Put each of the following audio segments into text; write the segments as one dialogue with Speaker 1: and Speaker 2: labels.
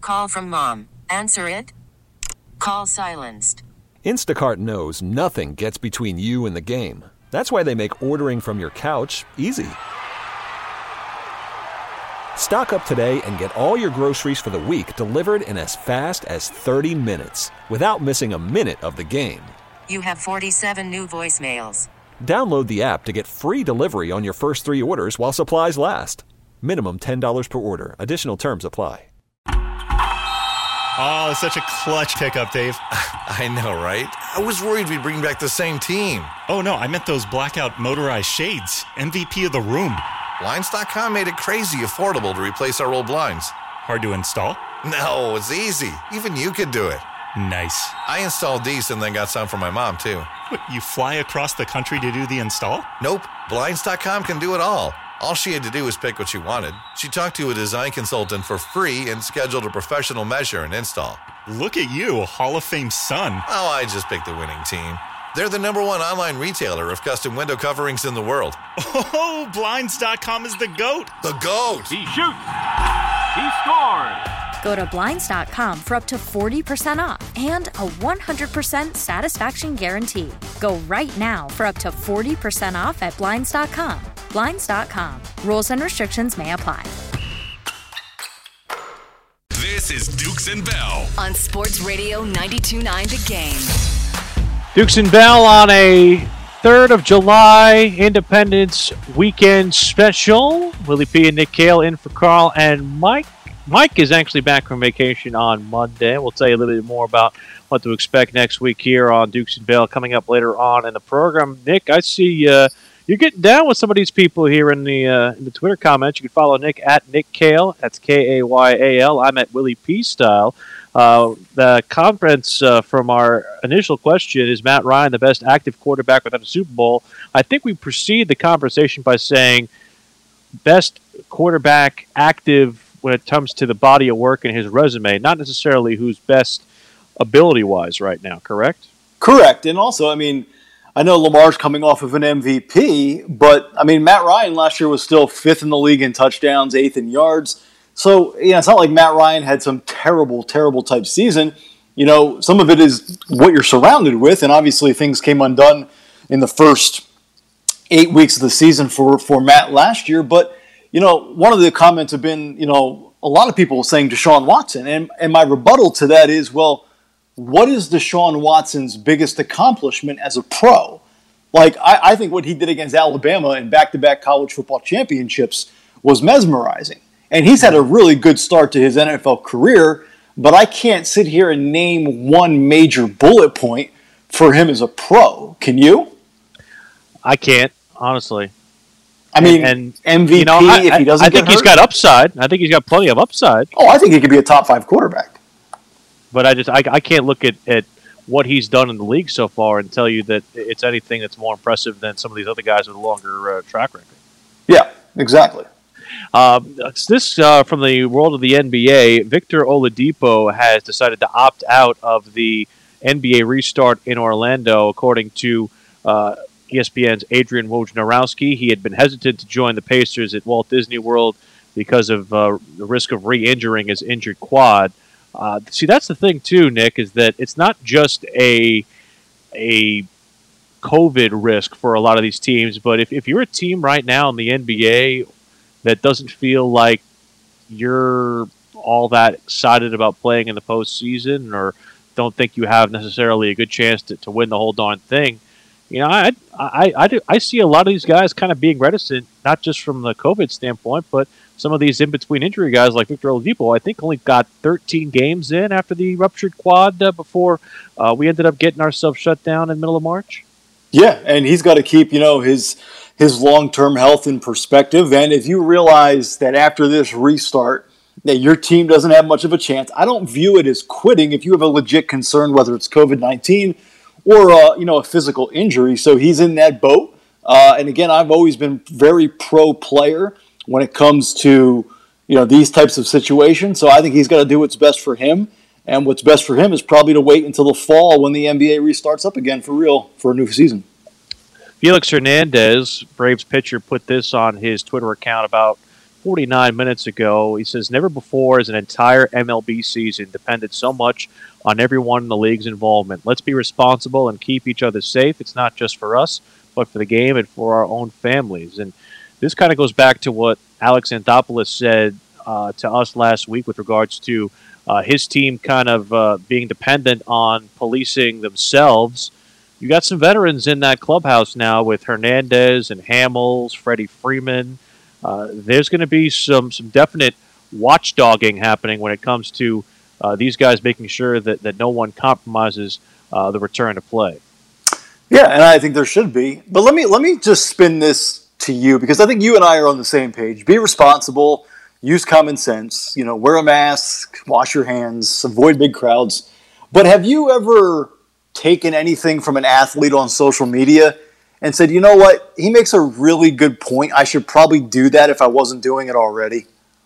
Speaker 1: call from mom. Answer it. Call silenced.
Speaker 2: Instacart knows nothing gets between you and the game. That's why they make ordering from your couch easy. Stock up today and get all your groceries for the week delivered in as fast as 30 minutes without missing a minute of the game.
Speaker 1: You have 47 new voicemails.
Speaker 2: Download the app to get free delivery on your first 3 orders while supplies last. Minimum $10 per order. Additional terms apply.
Speaker 3: Oh, such a clutch pickup, Dave.
Speaker 4: I know, right? I was worried we'd bring back the same team.
Speaker 3: Oh, no, I meant those blackout motorized shades. MVP of the room.
Speaker 4: Blinds.com made it crazy affordable to replace our old blinds.
Speaker 3: Hard to install?
Speaker 4: No, it's easy. Even you could do it.
Speaker 3: Nice.
Speaker 4: I installed these and then got some for my mom, too.
Speaker 3: What, you fly across the country to do the install?
Speaker 4: Nope. Blinds.com can do it all. All she had to do was pick what she wanted. She talked to a design consultant for free and scheduled a professional measure and install.
Speaker 3: Look at you, Hall of Fame son.
Speaker 4: Oh, I just picked the winning team. They're the #1 online retailer of custom window coverings in the world.
Speaker 3: Oh, Blinds.com is the GOAT.
Speaker 4: The GOAT.
Speaker 5: He shoots. He scores.
Speaker 6: Go to Blinds.com for up to 40% off and a 100% satisfaction guarantee. Go right now for up to 40% off at Blinds.com. Blinds.com. Rules and restrictions may apply.
Speaker 7: This is Dukes and Bell
Speaker 8: on Sports Radio 92.9 The Game.
Speaker 9: Dukes and Bell on a 3rd of July Independence Weekend special. Willie P and Nick Kale in for Carl and Mike. Mike is actually back from vacation on Monday. We'll tell you a little bit more about what to expect next week here on Dukes and Bell coming up later on in the program. Nick, I see you're getting down with some of these people here in the Twitter comments. You can follow Nick at Nick Kale. That's Kayal. I'm at Willie P Style. The comments from our initial question, is Matt Ryan the best active quarterback without a Super Bowl? I think we proceed the conversation by saying best quarterback active when it comes to the body of work and his resume, not necessarily who's best ability-wise right now, correct?
Speaker 10: Correct. And also, I mean, I know Lamar's coming off of an MVP, but, I mean, Matt Ryan last year was still 5th in the league in touchdowns, 8th in yards. So, it's not like Matt Ryan had some terrible, terrible type season. Some of it is what you're surrounded with, and obviously things came undone in the first 8 weeks of the season for Matt last year. But, one of the comments have been, a lot of people saying Deshaun Watson. And my rebuttal to that is, well, what is Deshaun Watson's biggest accomplishment as a pro? Like, I think what he did against Alabama in back-to-back college football championships was mesmerizing. And he's had a really good start to his NFL career, but I can't sit here and name one major bullet point for him as a pro. Can you?
Speaker 9: I can't, honestly.
Speaker 10: I mean, and MVP, if he doesn't
Speaker 9: I think he's got upside. I think he's got plenty of upside.
Speaker 10: Oh, I think he could be a top 5 quarterback.
Speaker 9: But I can't look at what he's done in the league so far and tell you that it's anything that's more impressive than some of these other guys with a longer track record.
Speaker 10: Yeah, exactly.
Speaker 9: This from the world of the NBA, Victor Oladipo has decided to opt out of the NBA restart in Orlando, according to ESPN's Adrian Wojnarowski. He had been hesitant to join the Pacers at Walt Disney World because of the risk of re-injuring his injured quad. See, that's the thing, too, Nick, is that it's not just a COVID risk for a lot of these teams, but if you're a team right now in the NBA that doesn't feel like you're all that excited about playing in the postseason or don't think you have necessarily a good chance to win the whole darn thing, I see a lot of these guys kind of being reticent, not just from the COVID standpoint, but some of these in-between injury guys like Victor Oladipo, I think only got 13 games in after the ruptured quad before we ended up getting ourselves shut down in the middle of March.
Speaker 10: Yeah, and he's got to keep, his long-term health in perspective. And if you realize that after this restart that your team doesn't have much of a chance, I don't view it as quitting if you have a legit concern, whether it's COVID-19 or a physical injury. So he's in that boat. And again, I've always been very pro-player when it comes to these types of situations. So I think he's got to do what's best for him. And what's best for him is probably to wait until the fall when the NBA restarts up again for real for a new season.
Speaker 9: Felix Hernandez, Braves pitcher, put this on his Twitter account about 49 minutes ago. He says, never before has an entire MLB season depended so much on everyone in the league's involvement. Let's be responsible and keep each other safe. It's not just for us, but for the game and for our own families. And this kind of goes back to what Alex Anthopoulos said to us last week with regards to his team kind of being dependent on policing themselves. You got some veterans in that clubhouse now with Hernandez and Hamels, Freddie Freeman. There's going to be some definite watchdogging happening when it comes to these guys making sure that no one compromises the return to play.
Speaker 10: Yeah, and I think there should be. But let me just spin this to you, because I think you and I are on the same page. Be responsible, use common sense, wear a mask, wash your hands, avoid big crowds. But have you ever taken anything from an athlete on social media and said, you know what, he makes a really good point. I should probably do that if I wasn't doing it already?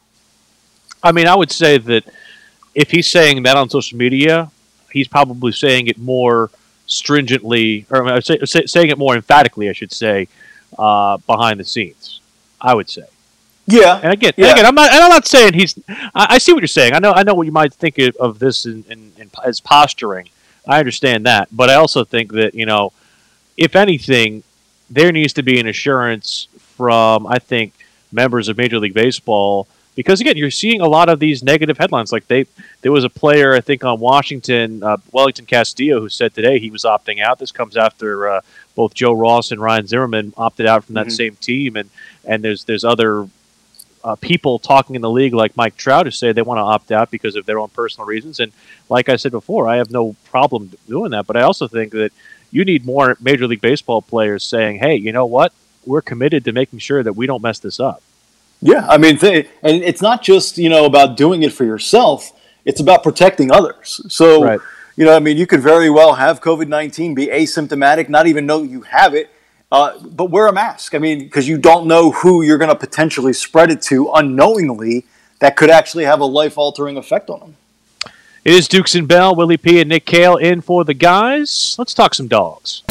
Speaker 9: I mean, I would say that if he's saying that on social media, he's probably saying it more stringently, or saying it more emphatically, I should say, behind the scenes, I would say.
Speaker 10: Yeah.
Speaker 9: And again, I'm not saying he's. I see what you're saying. I know what you might think of this as posturing. I understand that, but I also think that if anything, there needs to be an assurance from, I think, members of Major League Baseball, because again, you're seeing a lot of these negative headlines. Like there was a player, I think, on Washington, Wellington Castillo, who said today he was opting out. This comes after both Joe Ross and Ryan Zimmerman opted out from that same team, and there's other people talking in the league like Mike Trout who say they want to opt out because of their own personal reasons. And like I said before, I have no problem doing that. But I also think that you need more Major League Baseball players saying, hey, you know what? We're committed to making sure that we don't mess this up.
Speaker 10: Yeah, I mean, and it's not just, about doing it for yourself. It's about protecting others. So,
Speaker 9: right.
Speaker 10: You could very well have COVID-19, be asymptomatic, not even know you have it, but wear a mask. I mean, because you don't know who you're going to potentially spread it to unknowingly that could actually have a life-altering effect on them.
Speaker 9: It is Dukes and Bell, Willie P. and Nick Kale in for the guys. Let's talk some dogs.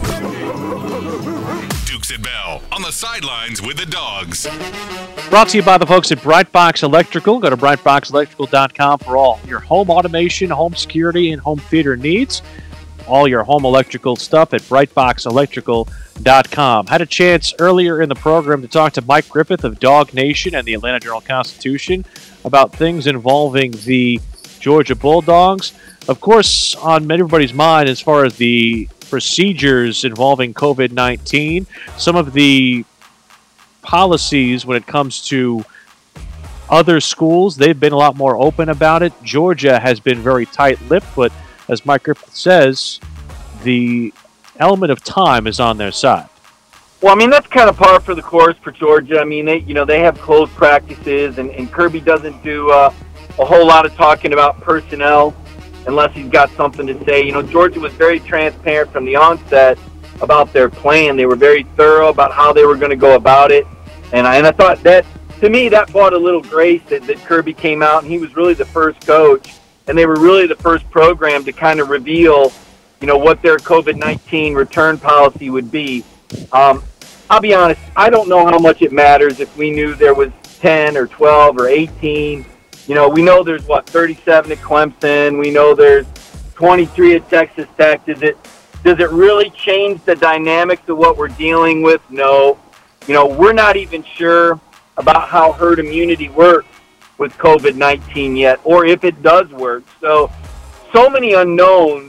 Speaker 7: Dukes and Bell on the sidelines with the dogs.
Speaker 9: Brought to you by the folks at Brightbox Electrical. Go to brightboxelectrical.com for all your home automation, home security, and home theater needs. All your home electrical stuff at brightboxelectrical.com. Had a chance earlier in the program to talk to Mike Griffith of Dog Nation and the Atlanta Journal-Constitution about things involving the Georgia Bulldogs. Of course, on everybody's mind as far as the procedures involving COVID-19, some of the policies when it comes to other schools, they've been a lot more open about it. Georgia has been very tight-lipped, but as Mike Griffith says, the element of time is on their side.
Speaker 11: Well, I mean, that's kind of par for the course for Georgia. I mean, they have closed practices, and Kirby doesn't do a whole lot of talking about personnel unless he's got something to say. Georgia was very transparent from the onset about their plan. They were very thorough about how they were going to go about it. And I thought that, to me, that brought a little grace that Kirby came out, and he was really the first coach, and they were really the first program to kind of reveal, what their COVID-19 return policy would be. I'll be honest, I don't know how much it matters if we knew there was 10 or 12 or 18. We know there's, 37 at Clemson. We know there's 23 at Texas Tech. Does it really change the dynamics of what we're dealing with? No. We're not even sure about how herd immunity works with COVID-19 yet, or if it does work. So many unknowns.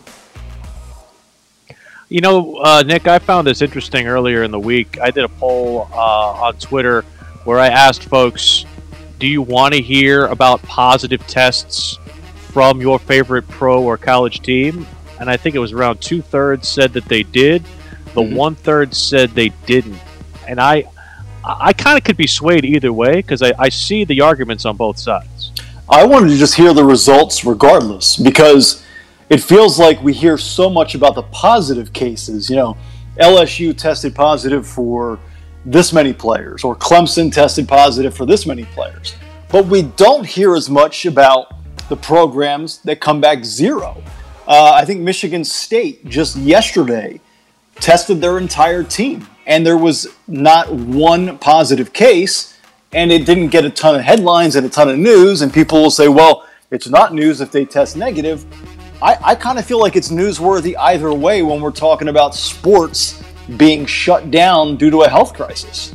Speaker 9: Nick, I found this interesting earlier in the week. I did a poll on Twitter where I asked folks, do you want to hear about positive tests from your favorite pro or college team? And I think it was around 2/3 said that they did. The 1/3 said they didn't. And I kind of could be swayed either way because I see the arguments on both sides.
Speaker 10: I wanted to just hear the results regardless, because it feels like we hear so much about the positive cases. LSU tested positive for this many players, or Clemson tested positive for this many players. But we don't hear as much about the programs that come back zero. I think Michigan State just yesterday tested their entire team, and there was not one positive case, and it didn't get a ton of headlines and a ton of news, and people will say, well, it's not news if they test negative. I kind of feel like it's newsworthy either way when we're talking about sports being shut down due to a health crisis.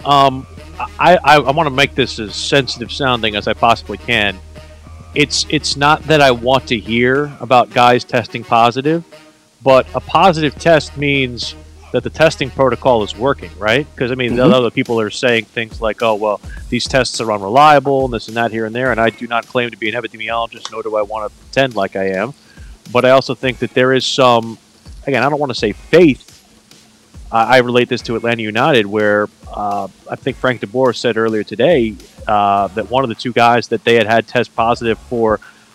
Speaker 9: I want to make this as sensitive sounding as I possibly can. It's not that I want to hear about guys testing positive, but a positive test means that the testing protocol is working, right? Because, I mean, other people are saying things like, oh, well, these tests are unreliable and this and that here and there, and I do not claim to be an epidemiologist, nor do I want to pretend like I am. But I also think that there is some, again, I don't want to say faith. I relate this to Atlanta United, where I think Frank DeBoer said earlier today that one of the two guys that they had test positive for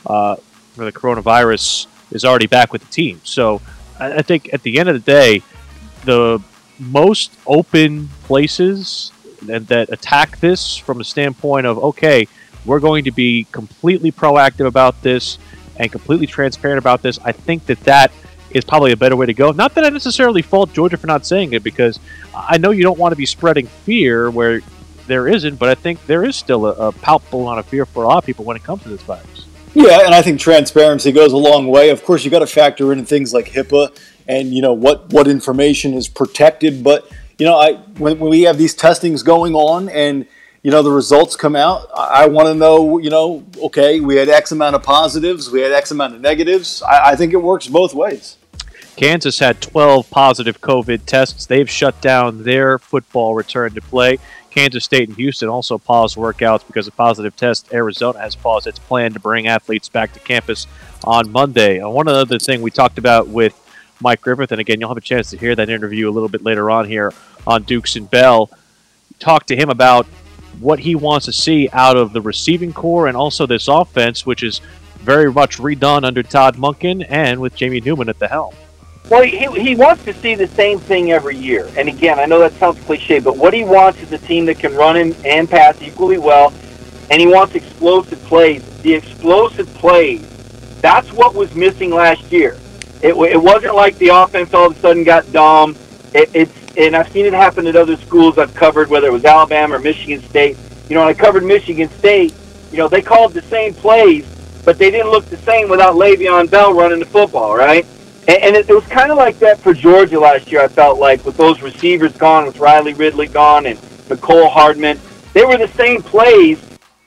Speaker 9: the coronavirus is already back with the team. So I think at the end of the day, the most open places that attack this from a standpoint of, okay, we're going to be completely proactive about this and completely transparent about this, I think that is probably a better way to go. Not that I necessarily fault Georgia for not saying it, because I know you don't want to be spreading fear where there isn't, but I think there is still a palpable amount of fear for a lot of people when it comes to this virus. Yeah,
Speaker 10: and I think transparency goes a long way. Of course, you got to factor in things like HIPAA and, you know, what information is protected. But, you know, when we have these testings going on and, you know, the results come out, I want to know, you know, okay, we had X amount of positives, we had X amount of negatives. I think it works both ways.
Speaker 9: Kansas had 12 positive COVID tests. They've shut down their football return to play. Kansas State and Houston also paused workouts because of positive tests. Arizona has paused its plan to bring athletes back to campus on Monday. And one other thing we talked about with Mike Griffith, and again, you'll have a chance to hear that interview a little bit later on here on Dukes and Bell. Talk to him about what he wants to see out of the receiving core and also this offense, which is very much redone under Todd Monken and with Jamie Newman at the helm.
Speaker 11: Well, he wants to see the same thing every year. And again, I know that sounds cliche, but what he wants is a team that can run and pass equally well, and he wants explosive plays. The explosive plays, that's what was missing last year. It wasn't like the offense all of a sudden got dumb. And I've seen it happen at other schools I've covered, whether it was Alabama or Michigan State. You know, when I covered Michigan State, you know, they called the same plays, but they didn't look the same without Le'Veon Bell running the football, right? And it was kind of like that for Georgia last year, I felt like, with those receivers gone, with Riley Ridley gone and Nicole Hardman. They were the same plays.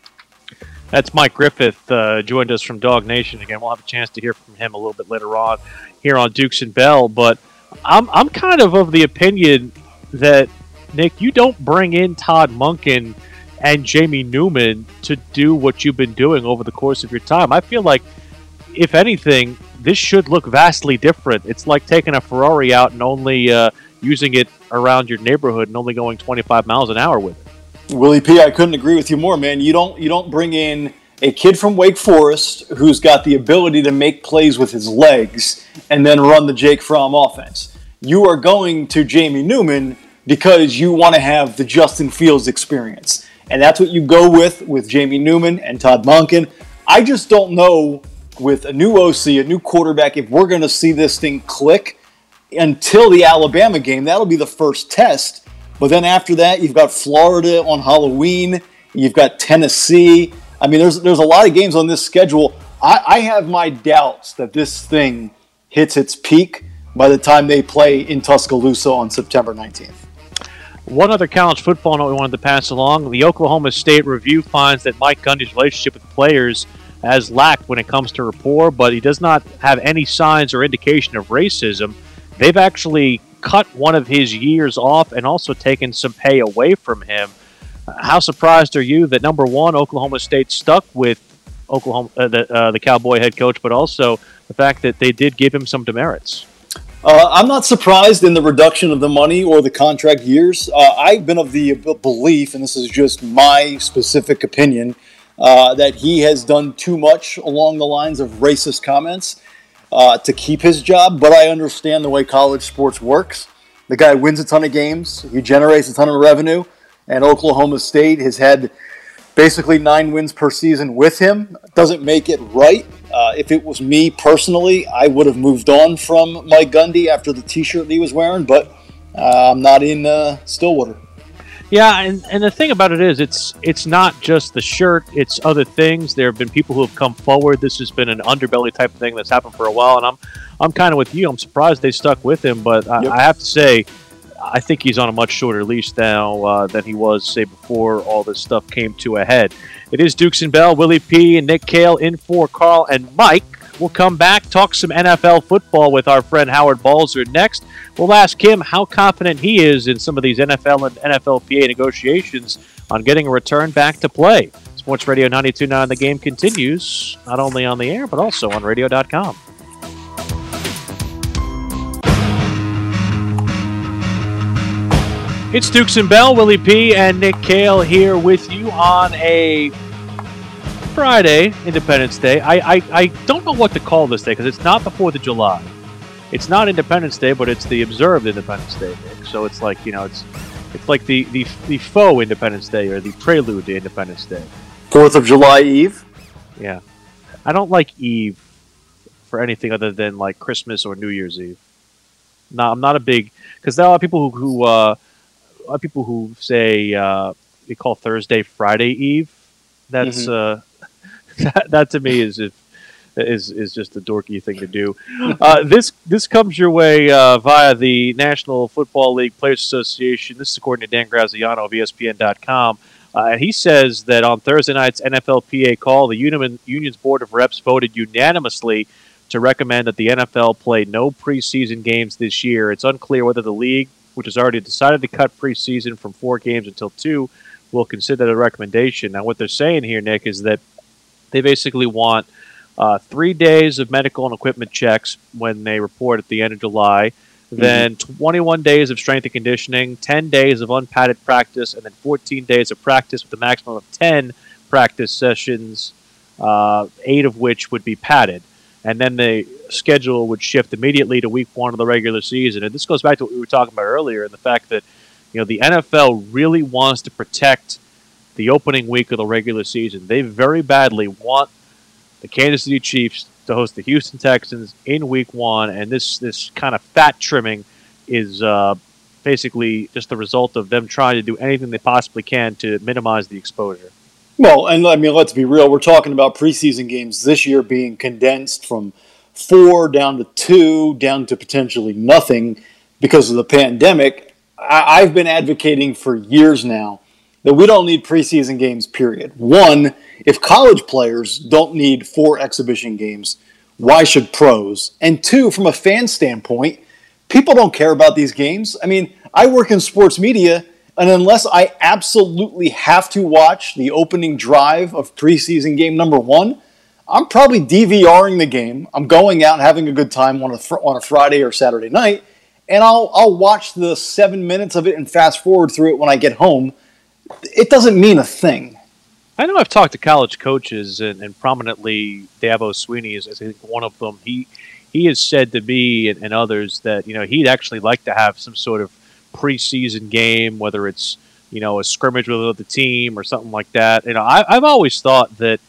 Speaker 9: That's Mike Griffith, joined us from Dog Nation. Again, we'll have a chance to hear from him a little bit later on here on Dukes and Bell. But I'm kind of the opinion that, Nick, you don't bring in Todd Monken and Jamie Newman to do what you've been doing over the course of your time. I feel like, if anything, this should look vastly different. It's like taking a Ferrari out and only using it around your neighborhood and only going 25 miles an hour with it.
Speaker 10: Willie P., I couldn't agree with you more, man. You don't bring in a kid from Wake Forest who's got the ability to make plays with his legs and then run the Jake Fromm offense. You are going to Jamie Newman because you want to have the Justin Fields experience. And that's what you go with Jamie Newman and Todd Monken. I just don't know, with a new OC, a new quarterback, if we're going to see this thing click until the Alabama game. That'll be the first test. But then after that, you've got Florida on Halloween. You've got Tennessee. I mean, there's a lot of games on this schedule. I have my doubts that this thing hits its peak by the time they play in Tuscaloosa on September 19th.
Speaker 9: One other college football note we wanted to pass along. The Oklahoma State Review finds that Mike Gundy's relationship with players has lacked when it comes to rapport, but he does not have any signs or indication of racism. They've actually cut one of his years off and also taken some pay away from him. How surprised are you that, number one, Oklahoma State stuck with the Cowboy head coach, but also the fact that they did give him some demerits?
Speaker 10: I'm not surprised in the reduction of the money or the contract years. I've been of the belief, and this is just my specific opinion, that he has done too much along the lines of racist comments to keep his job, but I understand the way college sports works. The guy wins a ton of games, he generates a ton of revenue, and Oklahoma State has had basically 9 wins per season with him. Doesn't make it right. If it was me personally, I would have moved on from Mike Gundy after the t-shirt he was wearing, but I'm not in Stillwater.
Speaker 9: Yeah, and the thing about it is, it's not just the shirt; it's other things. There have been people who have come forward. This has been an underbelly type of thing that's happened for a while, and I'm kind of with you. I'm surprised they stuck with him, but I have to say, I think he's on a much shorter leash now than he was, say, before all this stuff came to a head. It is Dukes and Bell, Willie P. and Nick Kale in for Carl and Mike. We'll come back, talk some NFL football with our friend Howard Balzer next. We'll ask him how confident he is in some of these NFL and NFLPA negotiations on getting a return back to play. Sports Radio 92.9 The Game continues, not only on the air, but also on radio.com. It's Dukes and Bell, Willie P. and Nick Kale here with you on a Friday, Independence Day. I don't know what to call this day because it's not the 4th of July. It's not Independence Day, but it's the observed Independence Day, Nick. So it's like, it's like the faux Independence Day or the prelude to Independence Day.
Speaker 10: 4th of July Eve?
Speaker 9: Yeah. I don't like Eve for anything other than like Christmas or New Year's Eve. No, I'm not a big, because there are a lot of people who say they call Thursday Friday Eve. That's that to me is just a dorky thing to do. This comes your way via the National Football League Players Association. This is according to Dan Graziano of ESPN.com. And he says that on Thursday night's NFLPA call, the union's board of reps voted unanimously to recommend that the NFL play no preseason games this year. It's unclear whether the league, which has already decided to cut preseason from 4 games until 2, will consider the recommendation. Now, what they're saying here, Nick, is that they basically want 3 days of medical and equipment checks when they report at the end of July, then 21 days of strength and conditioning, 10 days of unpadded practice, and then 14 days of practice with a maximum of 10 practice sessions, 8 of which would be padded. And then the schedule would shift immediately to week 1 of the regular season. And this goes back to what we were talking about earlier, and the fact that the NFL really wants to protect the opening week of the regular season. They very badly want the Kansas City Chiefs to host the Houston Texans in week 1, and this kind of fat trimming is basically just the result of them trying to do anything they possibly can to minimize the exposure.
Speaker 10: Well, and I mean, let's be real. We're talking about preseason games this year being condensed from 4 down to 2, down to potentially nothing because of the pandemic. I've been advocating for years now that we don't need preseason games, period. 1, if college players don't need 4 exhibition games, why should pros? And 2, from a fan standpoint, people don't care about these games. I mean, I work in sports media, and unless I absolutely have to watch the opening drive of preseason game number 1, I'm probably DVRing the game. I'm going out and having a good time on a Friday or Saturday night, and I'll watch the 7 minutes of it and fast forward through it when I get home. It doesn't mean a thing.
Speaker 9: I know I've talked to college coaches, and prominently Dabo Swinney is, I think, one of them. He has said to me and others that he'd actually like to have some sort of preseason game, whether it's a scrimmage with the team or something like that. I've always thought that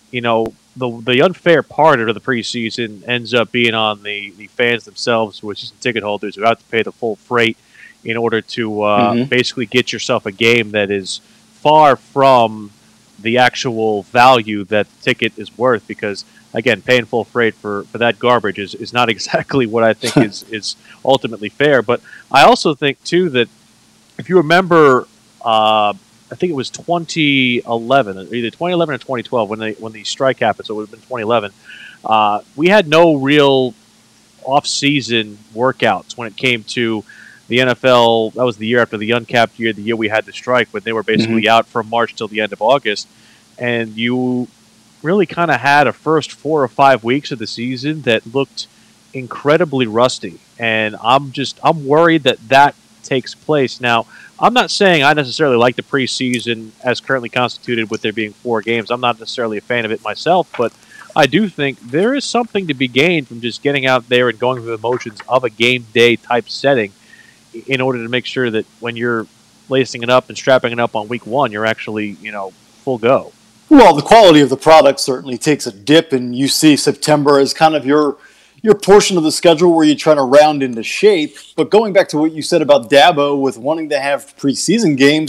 Speaker 9: the unfair part of the preseason ends up being on the fans themselves, who are season ticket holders, who have to pay the full freight in order to basically get yourself a game that is far from the actual value that the ticket is worth, because again, paying full freight for that garbage is not exactly what I think is ultimately fair. But I also think too that if you remember, I think it was 2011, either 2011 or 2012 when the strike happened, so it would have been 2011. We had no real off-season workouts when it came to the NFL. That was the year after the uncapped year, the year we had the strike, but they were basically out from March till the end of August. And you really kind of had a first 4 or 5 weeks of the season that looked incredibly rusty. And I'm worried that takes place. Now, I'm not saying I necessarily like the preseason as currently constituted with there being 4 games. I'm not necessarily a fan of it myself, but I do think there is something to be gained from just getting out there and going through the motions of a game day type setting in order to make sure that when you're lacing it up and strapping it up on week 1, you're actually, full go.
Speaker 10: Well, the quality of the product certainly takes a dip, and you see September as kind of your portion of the schedule where you're trying to round into shape. But going back to what you said about Dabo with wanting to have preseason games,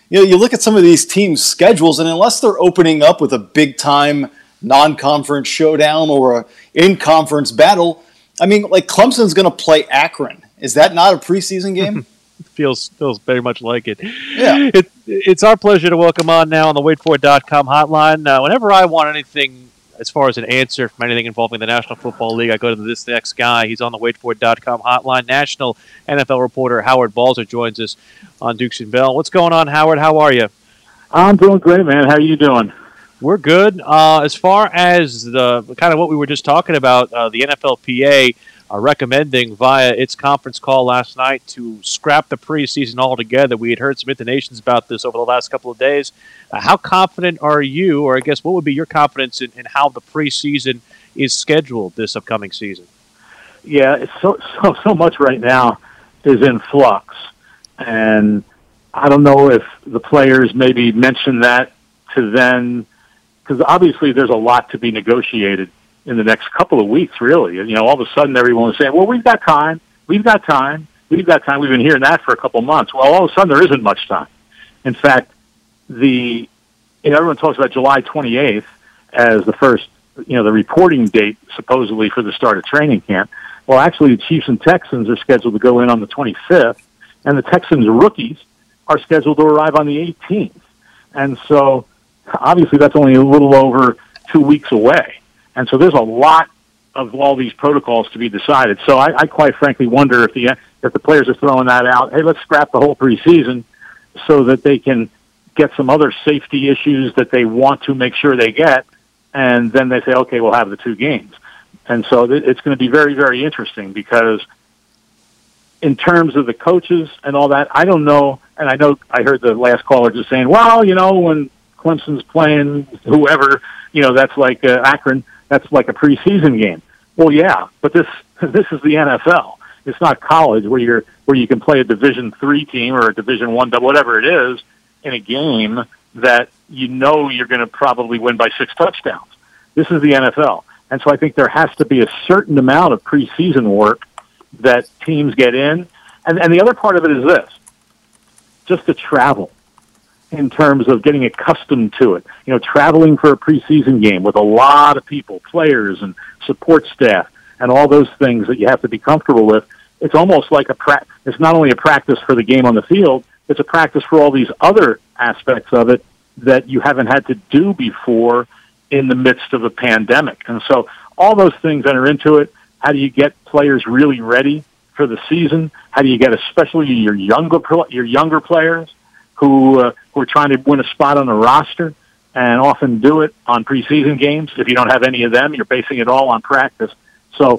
Speaker 10: you look at some of these teams' schedules, and unless they're opening up with a big-time non-conference showdown or an in-conference battle, I mean, like Clemson's going to play Akron. Is that not a preseason game?
Speaker 9: Feels very much like it.
Speaker 10: Yeah.
Speaker 9: It's our pleasure to welcome on now on the waitfor.com hotline. Whenever I want anything as far as an answer from anything involving the National Football League, I go to this next guy. He's on the waitfor.com hotline. National NFL reporter Howard Balzer joins us on Dukes and Bell. What's going on, Howard? How are you?
Speaker 12: I'm doing great, man. How are you doing?
Speaker 9: We're good. As far as the kind of what we were just talking about, the NFLPA recommending via its conference call last night to scrap the preseason altogether. We had heard some intonations about this over the last couple of days. How confident are you, or I guess what would be your confidence in how the preseason is scheduled this upcoming season?
Speaker 12: Yeah, it's so much right now is in flux. And I don't know if the players maybe mentioned that to them, because obviously there's a lot to be negotiated in the next couple of weeks, really. You know, all of a sudden everyone is saying, well, we've got time. We've been hearing that for a couple of months. Well, all of a sudden there isn't much time. In fact, everyone talks about July 28th as the first, the reporting date supposedly for the start of training camp. Well, actually, the Chiefs and Texans are scheduled to go in on the 25th, and the Texans rookies are scheduled to arrive on the 18th. And so, obviously, that's only a little over 2 weeks away. And so there's a lot of all these protocols to be decided. So I quite frankly wonder if the players are throwing that out, hey, let's scrap the whole preseason so that they can get some other safety issues that they want to make sure they get, and then they say, okay, we'll have the 2 games. And so it's going to be very, very interesting because in terms of the coaches and all that, I don't know, and I heard the last caller just saying, well, when Clemson's playing whoever, that's like Akron, that's like a preseason game. Well, yeah, but this is the NFL. It's not college where you can play a Division III team or a Division I, whatever it is, in a game that you're going to probably win by 6 touchdowns. This is the NFL. And so I think there has to be a certain amount of preseason work that teams get in. And the other part of it is this, just the travel in terms of getting accustomed to it. Traveling for a preseason game with a lot of people, players and support staff, and all those things that you have to be comfortable with. It's almost like it's not only a practice for the game on the field, it's a practice for all these other aspects of it that you haven't had to do before in the midst of a pandemic. And so all those things enter into it. How do you get players really ready for the season? How do you get especially your younger players who are trying to win a spot on the roster and often do it on preseason games? If you don't have any of them, you're basing it all on practice. So,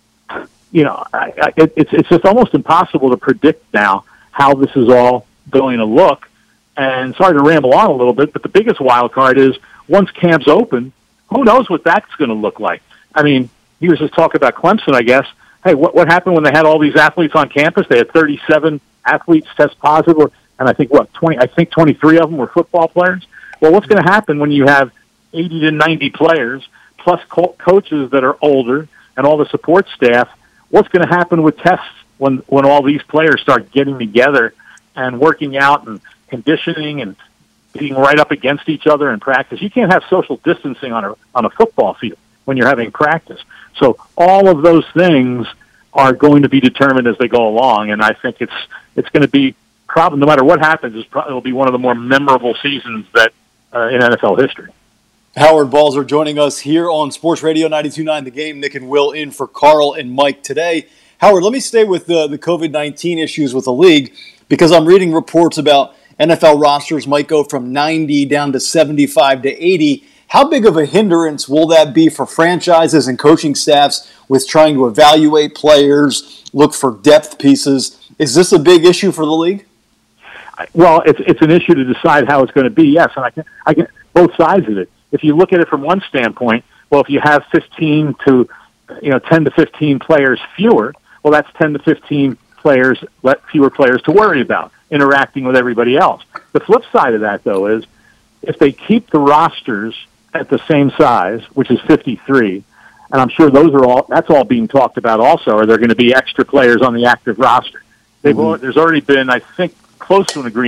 Speaker 12: it's just almost impossible to predict now how this is all going to look. And sorry to ramble on a little bit, but the biggest wild card is once camp's open, who knows what that's going to look like? I mean, he was just talking about Clemson, I guess. Hey, what happened when they had all these athletes on campus? They had 37 athletes test positive, and I think 23 of them were football players. Well, what's going to happen when you have 80 to 90 players plus coaches that are older and all the support staff? What's going to happen with tests when all these players start getting together and working out and conditioning and being right up against each other in practice? You can't have social distancing on a football field when you're having practice. So all of those things are going to be determined as they go along, and I think it's going to be probably, no matter what happens, it'll be one of the more memorable seasons that in NFL history.
Speaker 10: Howard Balzer joining us here on Sports Radio 92.9 The Game. Nick and Will in for Carl and Mike today. Howard, let me stay with the COVID-19 issues with the league, because I'm reading reports about NFL rosters might go from 90 down to 75 to 80. How big of a hindrance will that be for franchises and coaching staffs with trying to evaluate players, look for depth pieces? Is this a big issue for the league?
Speaker 12: Well, it's an issue to decide how it's going to be, yes, and I can both sides of it. If you look at it from one standpoint, well, if you have 10 to 15 players fewer, well, that's 10 to 15 players, fewer players to worry about interacting with everybody else. The flip side of that, though, is if they keep the rosters at the same size, which is 53, and I'm sure that's all being talked about also, are there going to be extra players on the active roster? There's already been, I think, close to an agreement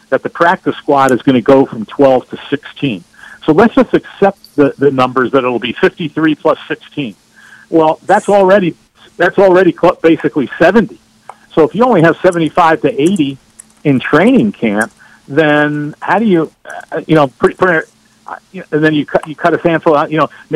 Speaker 12: that the practice squad is going to go from 12 to 16. So let's just accept the numbers that it'll be 53 plus 16. Well, that's already basically 70. So if you only have 75 to 80 in training camp, then how do you, and then you cut a sample out.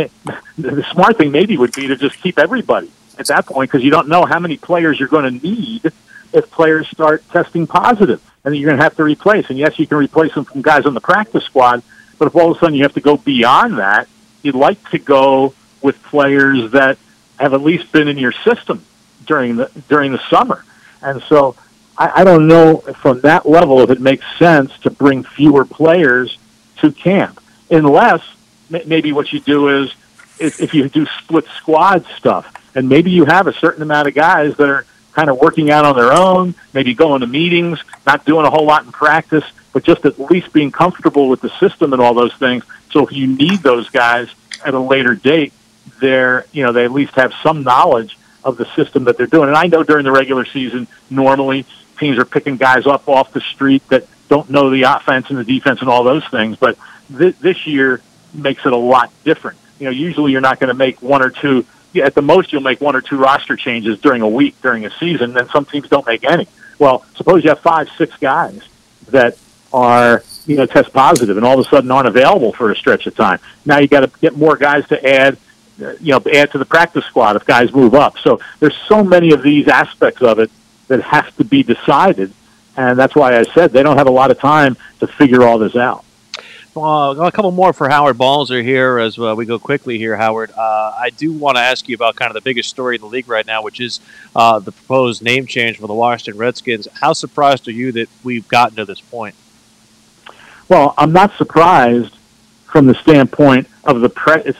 Speaker 12: The smart thing maybe would be to just keep everybody at that point, because you don't know how many players you're going to need if players start testing positive, and then you're going to have to replace. And yes, you can replace them from guys on the practice squad, but if all of a sudden you have to go beyond that, you'd like to go with players that have at least been in your system during the summer. And so I don't know from that level if it makes sense to bring fewer players to camp, unless maybe what you do is if you do split squad stuff, and maybe you have a certain amount of guys that are kind of working out on their own, maybe going to meetings, not doing a whole lot in practice, but just at least being comfortable with the system and all those things. So if you need those guys at a later date, they at least have some knowledge of the system that they're doing. And I know during the regular season, normally teams are picking guys up off the street that don't know the offense and the defense and all those things. But this year makes it a lot different. Usually you're not going to make one or two. At the most, you'll make one or two roster changes during a week, during a season, and some teams don't make any. Well, suppose you have 5-6 guys that are, test positive and all of a sudden aren't available for a stretch of time. Now you got to get more guys to add to the practice squad if guys move up. So there's so many of these aspects of it that have to be decided, and that's why I said they don't have a lot of time to figure all this out.
Speaker 9: A couple more for Howard Balzer here as we go quickly here, Howard. I do want to ask you about kind of the biggest story in the league right now, which is the proposed name change for the Washington Redskins. How surprised are you that we've gotten to this point?
Speaker 12: Well, I'm not surprised from the standpoint of the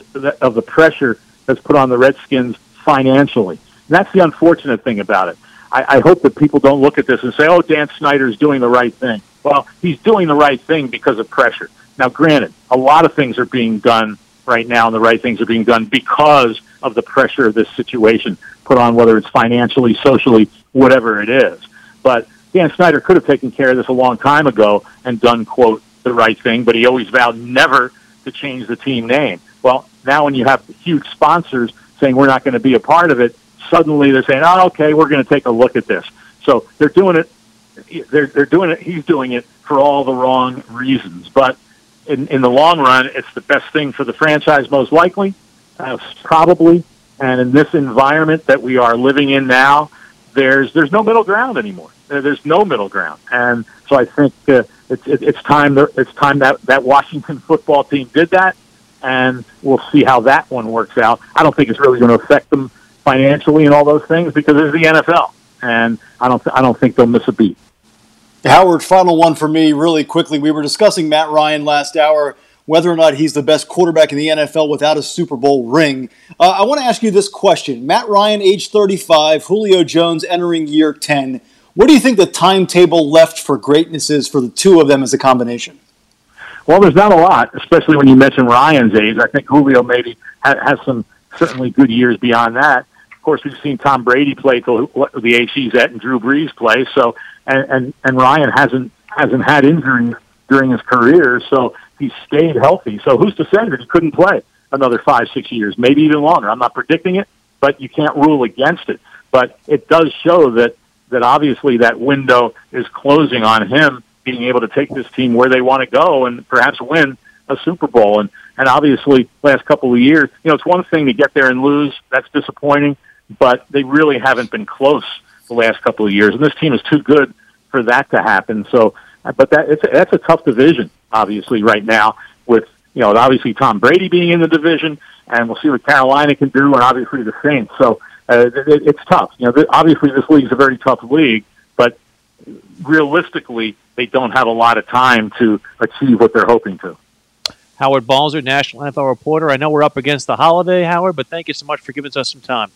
Speaker 12: pressure that's put on the Redskins financially. And that's the unfortunate thing about it. I hope that people don't look at this and say, oh, Dan Snyder's doing the right thing. Well, he's doing the right thing because of pressure. Now, granted, a lot of things are being done right now, and the right things are being done because of the pressure of this situation put on, whether it's financially, socially, whatever it is. But Dan Snyder could have taken care of this a long time ago and done, quote, the right thing, but he always vowed never to change the team name. Well, now when you have huge sponsors saying we're not going to be a part of it, suddenly they're saying, oh, okay, we're going to take a look at this. So they're doing it. They're doing it. He's doing it for all the wrong reasons. But in the long run, it's the best thing for the franchise, most likely, probably. And in this environment that we are living in now, there's no middle ground anymore. There's no middle ground. And so I think it's time that Washington football team did that, and we'll see how that one works out. I don't think it's really going to affect them financially and all those things because it's the NFL, and I don't think they'll miss a beat.
Speaker 10: Howard, final one for me really quickly. We were discussing Matt Ryan last hour, whether or not he's the best quarterback in the NFL without a Super Bowl ring. I want to ask you this question. Matt Ryan, age 35, Julio Jones entering year 10. What do you think the timetable left for greatness is for the two of them as a combination?
Speaker 12: Well, there's not a lot, especially when you mention Ryan's age. I think Julio maybe has some certainly good years beyond that. Of course, we've seen Tom Brady play till the age he's at and Drew Brees play. So, and Ryan hasn't had injuries during his career, so he's stayed healthy. So who's to say that he couldn't play another 5-6 years, maybe even longer? I'm not predicting it, but you can't rule against it. But it does show that obviously that window is closing on him being able to take this team where they want to go and perhaps win a Super Bowl. And obviously, last couple of years, it's one thing to get there and lose. That's disappointing, but they really haven't been close the last couple of years. And this team is too good for that to happen. So, but that's a tough division, obviously, right now with, obviously Tom Brady being in the division, and we'll see what Carolina can do, and obviously the Saints. So it's tough. Obviously this league's a very tough league, but realistically, they don't have a lot of time to achieve what they're hoping to.
Speaker 9: Howard Balzer, National NFL reporter. I know we're up against the holiday, Howard, but thank you so much for giving us some time.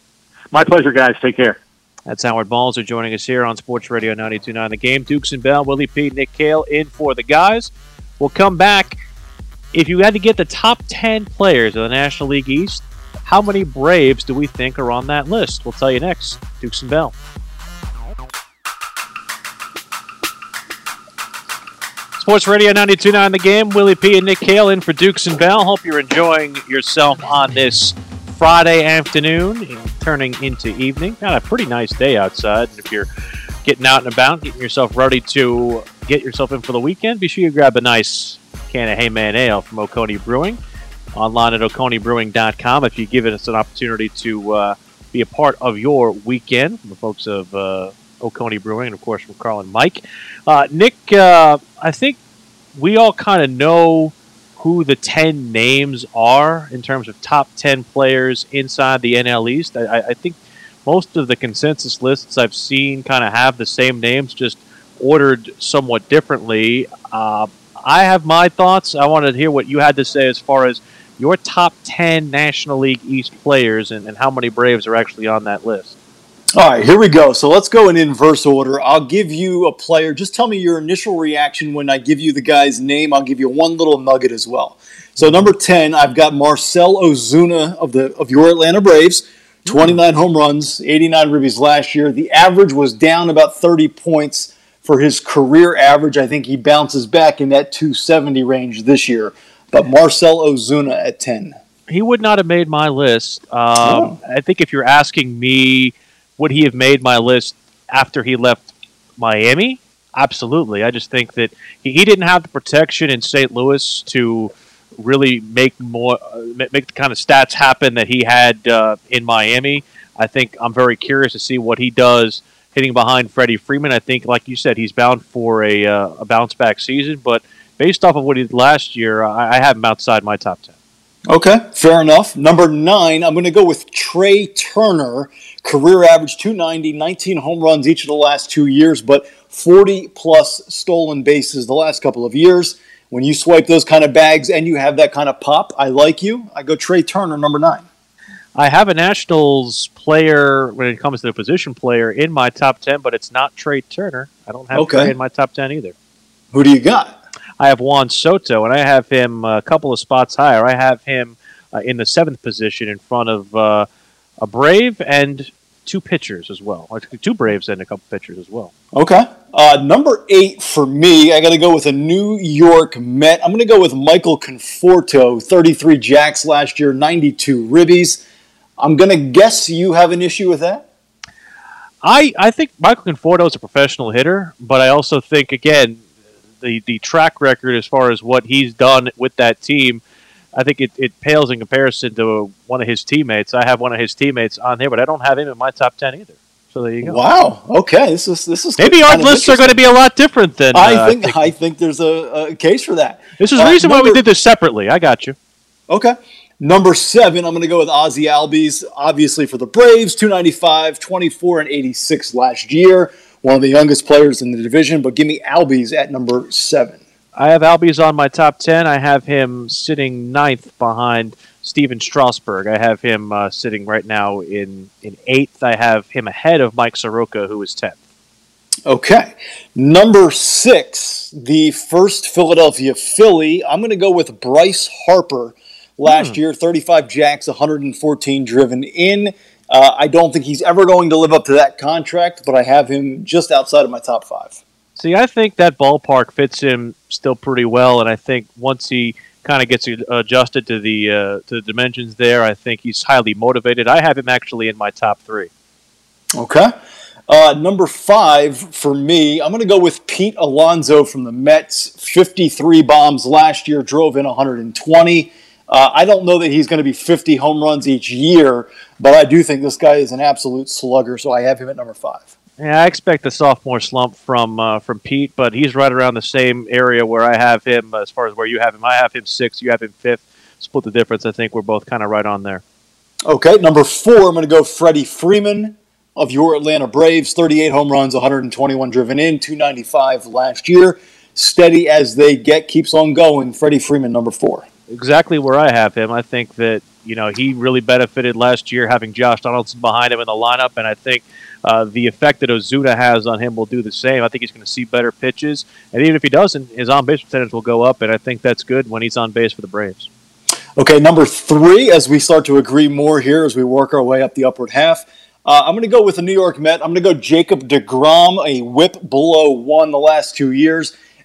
Speaker 12: My pleasure, guys. Take care.
Speaker 9: That's Howard Balzer joining us here on Sports Radio 92.9 The Game. Dukes and Bell, Willie P., Nick Cale in for the guys. We'll come back. If you had to get the top 10 players of the National League East, how many Braves do we think are on that list? We'll tell you next. Dukes and Bell. Sports Radio 92.9 The Game. Willie P. and Nick Cale in for Dukes and Bell. Hope you're enjoying yourself on this Friday afternoon, turning into evening. Got a pretty nice day outside. And if you're getting out and about, getting yourself ready to get yourself in for the weekend, be sure you grab a nice can of Heyman Ale from Oconee Brewing. Online at OconeeBrewing.com. If you give us an opportunity to be a part of your weekend, from the folks of Oconee Brewing, and of course from Carl and Mike. Nick, I think we all kind of know who the 10 names are in terms of top 10 players inside the NL East. I think most of the consensus lists I've seen kind of have the same names, just ordered somewhat differently. I have my thoughts. I wanted to hear what you had to say as far as your top 10 National League East players and how many Braves are actually on that list.
Speaker 10: All right, here we go. So let's go in inverse order. I'll give you a player. Just tell me your initial reaction when I give you the guy's name. I'll give you one little nugget as well. So number 10, I've got Marcell Ozuna of your Atlanta Braves. 29 home runs, 89 ribbies last year. The average was down about 30 points for his career average. I think he bounces back in that 270 range this year. But Marcell Ozuna at 10.
Speaker 9: He would not have made my list. I think if you're asking me, would he have made my list after he left Miami? Absolutely. I just think that he didn't have the protection in St. Louis to really make the kind of stats happen that he had in Miami. I think I'm very curious to see what he does hitting behind Freddie Freeman. I think, like you said, he's bound for a bounce-back season. But based off of what he did last year, I have him outside my top 10.
Speaker 10: Okay, fair enough. Number 9, I'm going to go with Trey Turner. Career average 290, 19 home runs each of the last 2 years, but 40-plus stolen bases the last couple of years. When you swipe those kind of bags and you have that kind of pop, I like you. I go Trey Turner, number 9.
Speaker 9: I have a Nationals player, when it comes to the position player, in my top 10, but it's not Trey Turner. I don't have Trey in my top 10 either.
Speaker 10: Who do you got?
Speaker 9: I have Juan Soto, and I have him a couple of spots higher. I have him in the 7th position in front of a Brave and 2 pitchers as well. Or 2 Braves and a couple pitchers as well.
Speaker 10: Okay. Number 8 for me, I got to go with a New York Met. I'm going to go with Michael Conforto, 33 jacks last year, 92 ribbies. I'm going to guess you have an issue with that?
Speaker 9: I think Michael Conforto is a professional hitter, but I also think, again, the track record as far as what he's done with that team, I think it pales in comparison to one of his teammates. I have one of his teammates on here, but I don't have him in my top 10 either. So there you go.
Speaker 10: Wow. Okay. This is
Speaker 9: maybe our lists are going to be a lot different than
Speaker 10: I think there's a case for that.
Speaker 9: This is the reason why we did this separately. I got you.
Speaker 10: Okay. Number 7, I'm going to go with Ozzie Albies, obviously for the Braves, 295, 24, and 86 last year. One of the youngest players in the division, but give me Albies at number 7.
Speaker 9: I have Albies on my top 10. I have him sitting 9th behind Steven Strasburg. I have him sitting right now in 8th. I have him ahead of Mike Soroka, who is 10th.
Speaker 10: Okay. Number 6, the first Philadelphia Philly. I'm going to go with Bryce Harper. Last year, 35 jacks, 114 driven in. I don't think he's ever going to live up to that contract, but I have him just outside of my top 5.
Speaker 9: See, I think that ballpark fits him still pretty well, and I think once he kind of gets adjusted to the dimensions there, I think he's highly motivated. I have him actually in my top 3.
Speaker 10: Okay. Number 5 for me, I'm going to go with Pete Alonso from the Mets. 53 bombs last year, drove in 120. I don't know that he's going to be 50 home runs each year, but I do think this guy is an absolute slugger, so I have him at number 5.
Speaker 9: Yeah, I expect a sophomore slump from Pete, but he's right around the same area where I have him as far as where you have him. I have him 6th, you have him 5th. Split the difference. I think we're both kind of right on there.
Speaker 10: Okay, number 4, I'm going to go Freddie Freeman of your Atlanta Braves. 38 home runs, 121 driven in, 295 last year. Steady as they get, keeps on going. Freddie Freeman, number 4.
Speaker 9: Exactly where I have him. I think that, he really benefited last year having Josh Donaldson behind him in the lineup, and I think the effect that Ozuna has on him will do the same. I think he's going to see better pitches, and even if he doesn't, his on-base percentage will go up, and I think that's good when he's on base for the Braves.
Speaker 10: Okay, number 3, as we start to agree more here as we work our way up the upward half, I'm going to go with the New York Met. I'm going to go Jacob deGrom, a whip below 1 the last 2 years.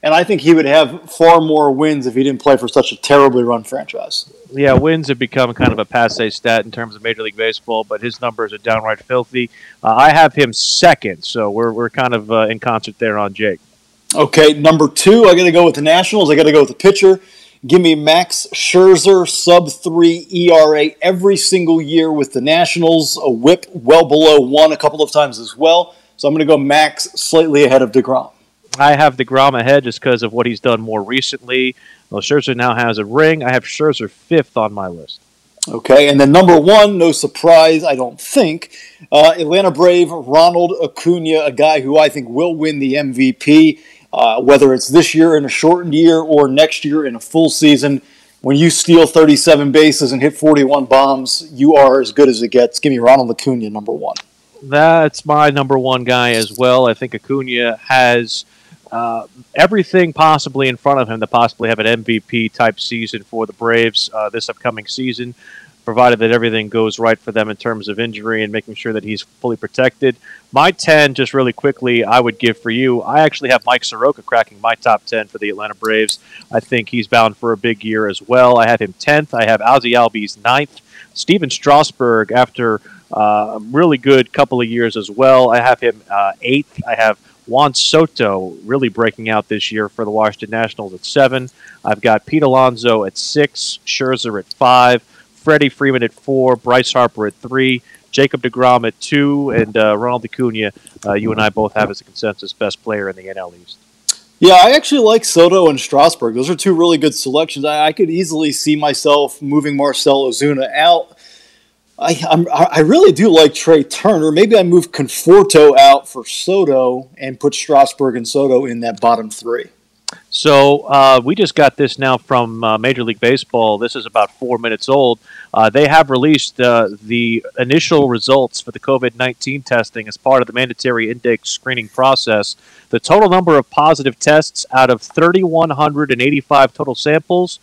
Speaker 10: and I think he would have far more wins if he didn't play for such a terribly run franchise.
Speaker 9: Yeah, wins have become kind of a passé stat in terms of Major League Baseball, but his numbers are downright filthy. I have him second, so we're kind of in concert there on Jake.
Speaker 10: Okay, number 2, I got to go with the Nationals. I got to go with the pitcher. Give me Max Scherzer, sub-3 ERA every single year with the Nationals. A whip well below 1 a couple of times as well. So I'm going to go Max slightly ahead of DeGrom.
Speaker 9: I have DeGrom ahead just because of what he's done more recently. Well, Scherzer now has a ring. I have Scherzer 5th on my list.
Speaker 10: Okay, and then number 1, no surprise, I don't think. Atlanta Brave, Ronald Acuna, a guy who I think will win the MVP. Whether it's this year in a shortened year or next year in a full season, when you steal 37 bases and hit 41 bombs, you are as good as it gets. Give me Ronald Acuna, number 1.
Speaker 9: That's my number 1 guy as well. I think Acuna has everything possibly in front of him to possibly have an MVP-type season for the Braves this upcoming season, provided that everything goes right for them in terms of injury and making sure that he's fully protected. My 10, just really quickly, I would give for you. I actually have Mike Soroka cracking my top 10 for the Atlanta Braves. I think he's bound for a big year as well. I have him 10th. I have Ozzie Albies 9th. Steven Strasburg, after a really good couple of years as well, I have him 8th. I have Juan Soto really breaking out this year for the Washington Nationals at 7. I've got Pete Alonso at 6, Scherzer at 5, Freddie Freeman at 4, Bryce Harper at 3, Jacob deGrom at 2, and Ronald Acuna, you and I both have as a consensus best player in the NL East.
Speaker 10: Yeah, I actually like Soto and Strasburg. Those are 2 really good selections. I could easily see myself moving Marcell Ozuna out. I really do like Trey Turner. Maybe I move Conforto out for Soto and put Strasburg and Soto in that bottom 3.
Speaker 9: So we just got this now from Major League Baseball. This is about 4 minutes old. They have released the initial results for the COVID-19 testing as part of the mandatory index screening process. The total number of positive tests out of 3,185 total samples,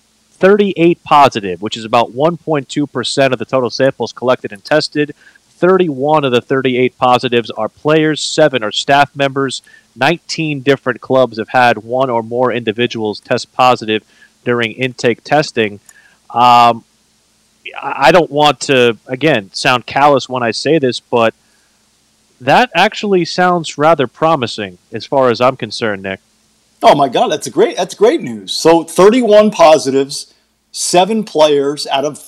Speaker 9: 38 positive, which is about 1.2% of the total samples collected and tested. 31 of the 38 positives are players, 7 are staff members. 19 different clubs have had 1 or more individuals test positive during intake testing. I don't want to, again, sound callous when I say this, but that actually sounds rather promising as far as I'm concerned, Nick.
Speaker 10: Oh my God, that's great news. So 31 positives, 7 players out of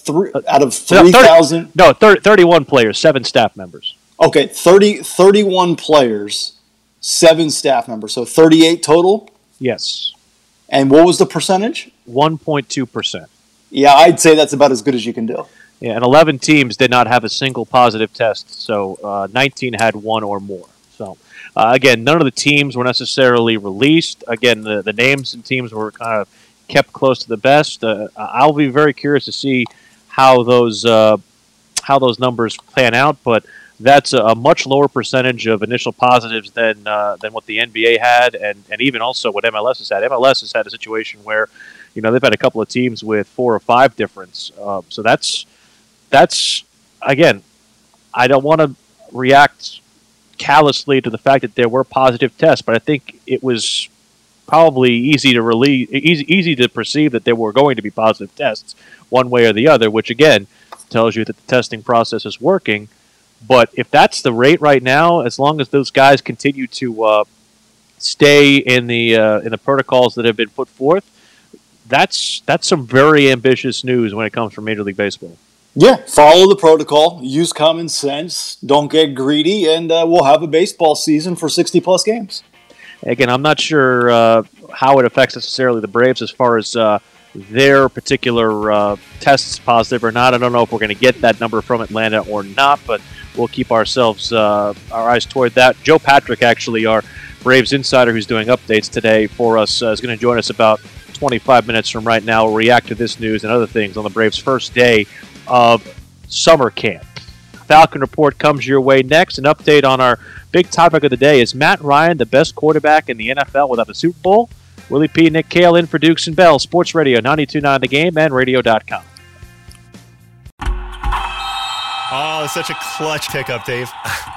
Speaker 10: 3,000.
Speaker 9: No, 31 players, 7 staff members.
Speaker 10: Okay, 31 players, 7 staff members. So 38 total?
Speaker 9: Yes.
Speaker 10: And what was the percentage?
Speaker 9: 1.2%.
Speaker 10: Yeah, I'd say that's about as good as you can do.
Speaker 9: Yeah, and 11 teams did not have a single positive test, so 19 had 1 or more. So, again, none of the teams were necessarily released. Again, the names and teams were kind of kept close to the best. I'll be very curious to see how those numbers pan out, but that's a much lower percentage of initial positives than what the NBA had, and even also what MLS has had. MLS has had a situation where, they've had a couple of teams with 4 or 5 difference. So that's again, I don't want to react callously to the fact that there were positive tests, but I think it was probably easy to perceive that there were going to be positive tests one way or the other, which again tells you that the testing process is working. But if that's the rate right now, as long as those guys continue to stay in the protocols that have been put forth, that's some very ambitious news when it comes from Major League Baseball.
Speaker 10: Yeah, follow the protocol, use common sense, don't get greedy, and we'll have a baseball season for 60-plus games.
Speaker 9: Again, I'm not sure how it affects necessarily the Braves as far as their particular tests positive or not. I don't know if we're going to get that number from Atlanta or not, but we'll keep our eyes toward that. Joe Patrick, actually, our Braves insider who's doing updates today for us, is going to join us about 25 minutes from right now. We'll react to this news and other things on the Braves' first day of summer camp. Falcon Report comes your way next. An update on our big topic of the day. Is Matt Ryan the best quarterback in the NFL without the Super Bowl? Willie P. Nick Cale in for Dukes and Bell. Sports Radio 92.9 The Game and radio.com.
Speaker 3: Oh, such a clutch pickup, Dave.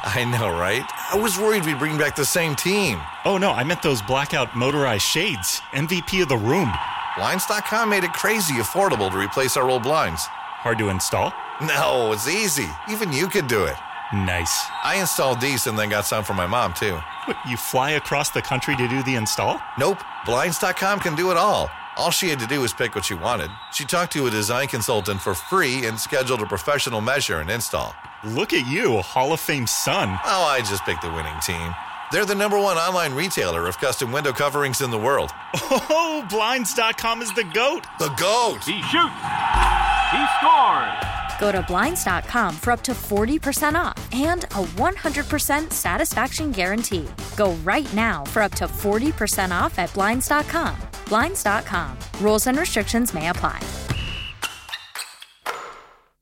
Speaker 4: I know, right? I was worried we'd bring back the same team.
Speaker 3: Oh, no, I meant those blackout motorized shades. MVP of the room.
Speaker 4: Blinds.com made it crazy affordable to replace our old blinds.
Speaker 3: Hard to install?
Speaker 4: No, it's easy. Even you could do it.
Speaker 3: Nice.
Speaker 4: I installed these and then got some for my mom, too.
Speaker 3: What, you fly across the country to do the install?
Speaker 4: Nope. Blinds.com can do it all. All she had to do was pick what she wanted. She talked to a design consultant for free and scheduled a professional measure and install.
Speaker 3: Look at you, Hall of Fame son.
Speaker 4: Oh, I just picked the winning team. They're the #1 online retailer of custom window coverings in the world.
Speaker 3: Oh, Blinds.com is the GOAT.
Speaker 4: The GOAT.
Speaker 5: He shoots. He scores.
Speaker 6: Go to Blinds.com for up to 40% off and a 100% satisfaction guarantee. Go right now for up to 40% off at Blinds.com. Blinds.com. Rules and restrictions may apply.